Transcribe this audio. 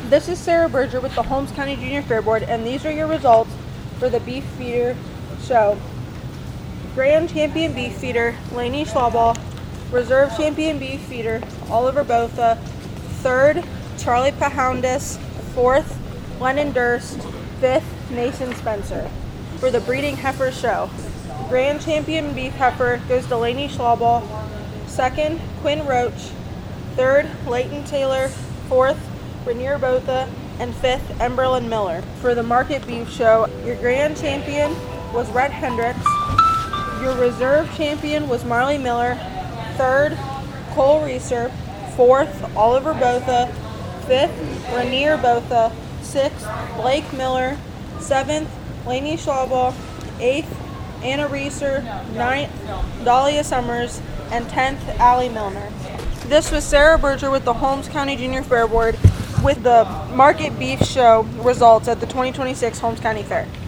This is Sarah Berger with the Holmes County Junior Fair Board, and these are your results for the beef feeder show. Grand Champion Beef Feeder, Lainey Schlabel. Reserve Champion Beef Feeder, Oliver Botha. Third, Charlie Pahoundis. Fourth, Lennon Durst. Fifth, Mason Spencer. For the Breeding Heifer Show, Grand Champion Beef Heifer goes to Lainey Schlabel. Second, Quinn Roach. Third, Leighton Taylor. Fourth, Rainier Botha. And fifth, Emberlyn Miller. For the Market Beef Show, your Grand Champion was Rhett Hendricks. Your Reserve Champion was Marley Miller. Third, Cole Reeser. Fourth, Oliver Botha. Fifth, Rainier Botha. Sixth, Blake Miller. Seventh, Lainey Schlabel. Eighth, Anna Reeser. Ninth, Dahlia Summers. And 10th, Allie Milner. This was Sarah Berger with the Holmes County Junior Fair Board with the Market Beef Show results at the 2026 Holmes County Fair.